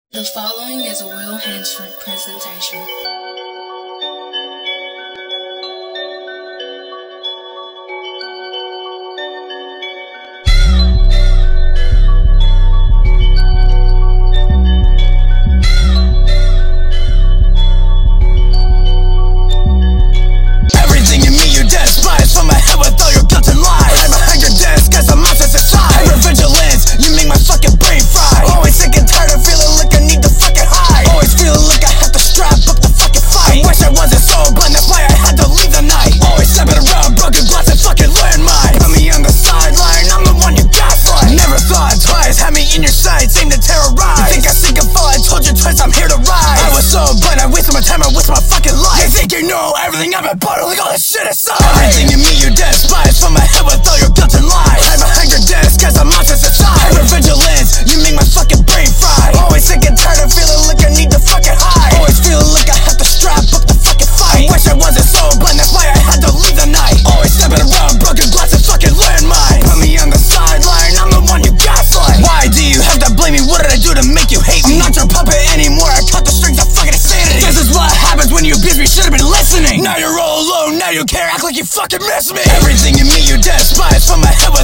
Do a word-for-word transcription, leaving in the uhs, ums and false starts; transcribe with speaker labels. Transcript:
Speaker 1: The following is a Will Hansford presentation.
Speaker 2: Everything in me you despise, from my head with all your guilt and lies. I'm behind your desk as a monster's inside. Hypervigilance, you make my fucking brain fry. Always sick and tired of feeling like I need to fucking hide. Always feeling like I have to strap up the fucking fight. I wish I wasn't so blind, that's why I had to leave the night. Always stepping around broken glass and fucking landmines. Put me on the sideline, I'm the one you gaslight. Never thought twice, had me in your sights, aim to terrorize. You think I sink and fall, I told you twice I'm here to rise. I was so blind, I wasted my time, I wasted my fucking life. You think you know everything I've been bottling all this shit aside. Everything in me you despise, from my head with all your guilt and lies. I'm behind your desk as a monster's inside. Hypervigilance, you make my fucking brain fry. Always sick and tired of feeling like I need to fucking hide. Always feeling like I have to strap up the fucking fight. I wish I wasn't so blind, that's why I had to leave the night. Always stepping around broken glass and fucking landmines. Put me on the sideline, I'm the one you gaslight. Why do you have to blame me? What did I do to make you hate me? I'm not your puppet anymore, I cut the strings of fucking insanity. This is what happens when you abuse me, should've been listening. Now you're all alone, now you care, act like you fucking miss me. Everything in me you despise, from my head